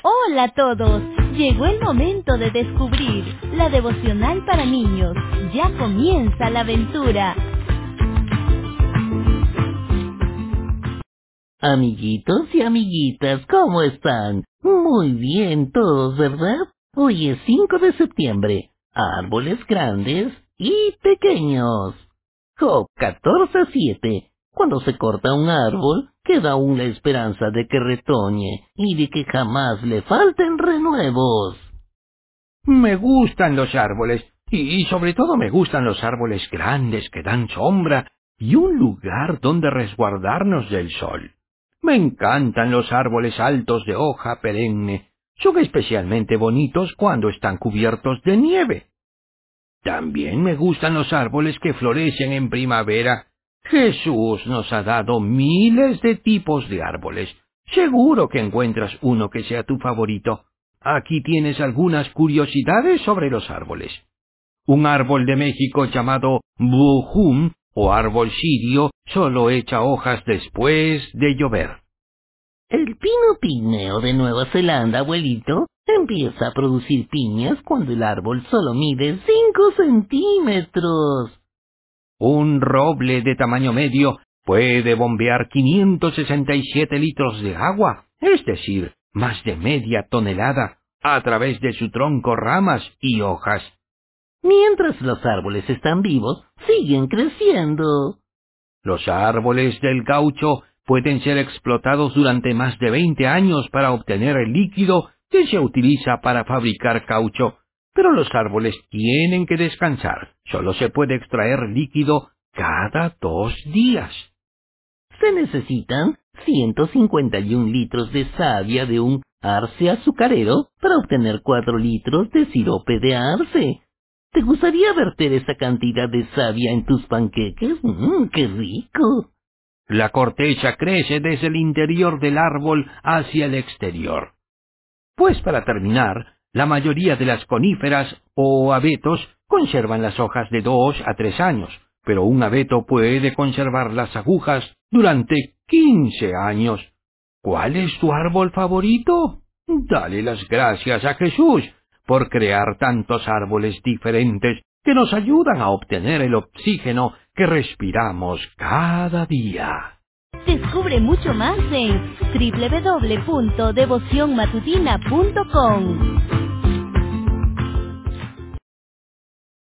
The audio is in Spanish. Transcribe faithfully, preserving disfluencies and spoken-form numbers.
Hola a todos, llegó el momento de descubrir la devocional para niños. Ya comienza la aventura. Amiguitos y amiguitas, ¿cómo están? Muy bien todos, ¿verdad? Hoy es cinco de septiembre. Árboles grandes y pequeños. Job catorce siete. Cuando se corta un árbol, queda aún la esperanza de que retoñe y de que jamás le falten renuevos. Me gustan los árboles, y, y sobre todo me gustan los árboles grandes que dan sombra y un lugar donde resguardarnos del sol. Me encantan los árboles altos de hoja perenne. Son especialmente bonitos cuando están cubiertos de nieve. También me gustan los árboles que florecen en primavera. Jesús nos ha dado miles de tipos de árboles. Seguro que encuentras uno que sea tu favorito. Aquí tienes algunas curiosidades sobre los árboles. Un árbol de México llamado bujum o árbol sirio solo echa hojas después de llover. El pino pigmeo de Nueva Zelanda, abuelito, empieza a producir piñas cuando el árbol solo mide cinco centímetros. Un roble de tamaño medio puede bombear quinientos sesenta y siete litros de agua, es decir, más de media tonelada, a través de su tronco, ramas y hojas. Mientras los árboles están vivos, siguen creciendo. Los árboles del caucho pueden ser explotados durante más de veinte años para obtener el líquido que se utiliza para fabricar caucho. Pero los árboles tienen que descansar. Solo se puede extraer líquido cada dos días. Se necesitan ciento cincuenta y un litros de savia de un arce azucarero para obtener cuatro litros de sirope de arce. ¿Te gustaría verter esa cantidad de savia en tus panqueques? ¡Mmm, qué rico! La corteza crece desde el interior del árbol hacia el exterior. Pues para terminar, la mayoría de las coníferas o abetos conservan las hojas de dos a tres años, pero un abeto puede conservar las agujas durante quince años. ¿Cuál es tu árbol favorito? Dale las gracias a Jesús por crear tantos árboles diferentes que nos ayudan a obtener el oxígeno que respiramos cada día. Descubre mucho más en doble u doble u doble u punto devoción matutina punto com.